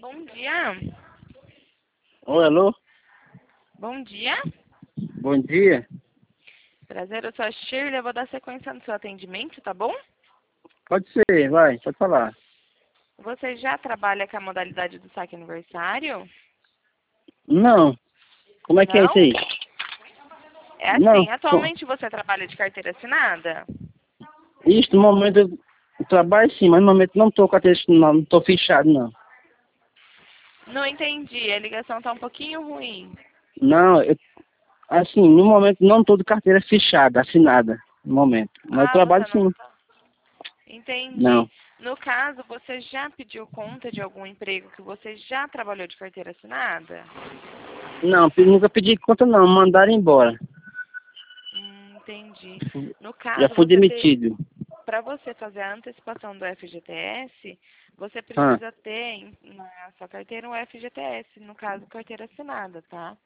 Bom dia. Oi, alô? Bom dia. Bom dia. Prazer, eu sou a Shirley. Eu vou dar sequência no seu atendimento, tá bom? Pode ser, vai, pode falar. Você já trabalha com a modalidade do saque aniversário? Não, como é que é Não? isso aí? É Não, assim, atualmente você trabalha de carteira assinada? no momento eu trabalho sim, mas no momento não estou com a texto, não estou fechado, não. Não entendi, a ligação tá um pouquinho ruim. Não, assim, no momento não estou de carteira fechada, assinada, no momento. Mas eu Ah, trabalho você não sim. tá. Entendi. Não, No caso, você já pediu conta de algum emprego que você já trabalhou de carteira assinada? não, nunca pedi conta não, mandaram embora. Entendi. No Já caso, fui demitido. para você fazer a antecipação do FGTS, você Ah, precisa ter na sua carteira um FGTS, no caso, carteira assinada, tá?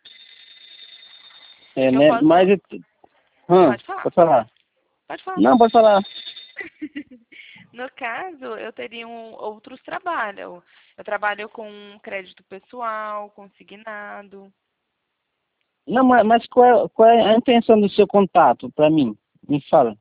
é, Eu né, posso... mas... Pode falar. Pode falar. Pode falar. Não, pode falar. No caso, eu teria outros trabalhos. Eu trabalho com crédito pessoal, consignado. Não, mas qual é a intenção do seu contato para mim? Me fala.